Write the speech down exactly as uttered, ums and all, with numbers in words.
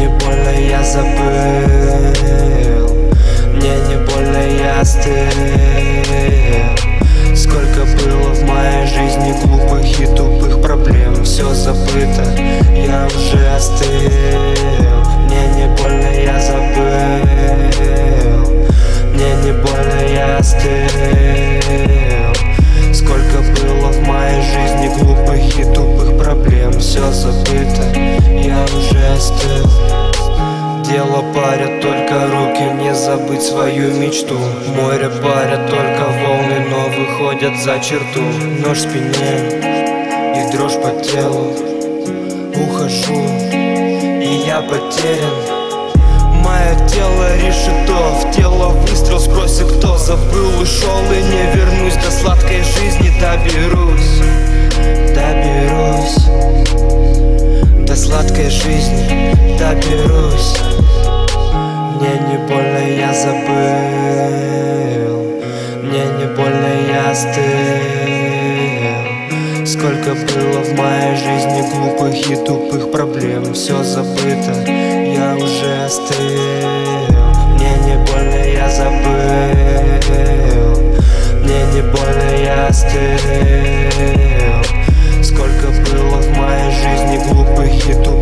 не больно, я забыл. Мне не больно, я остыл. Сколько было в моей жизни глупых и тупых проблем. Все забыто, я уже остыл. Мне не больно, я забыл. Мне не больно, я остыл. Сколько было в моей жизни глупых и тупых проблем. Все забыто, я уже остыл. Дело парят только руки, не забыть свою мечту. Море парят только волны, но выходят за черту. Нож в спине и дрожь по телу. Ухожу, и я потерян. Мое тело решето, в тело выстрел, спроси кто. Забыл, ушел и не вернусь. До сладкой жизни доберусь, доберусь. До сладкой жизни доберусь. Мне не больно, я забыл. Мне не больно, я остыл. Сколько было в моей жизни глупых и тупых проблем. Все забыто, я уже остыл. Мне не больно, я забыл. Мне не больно, я остыл. Сколько было в моей жизни глупых и тупых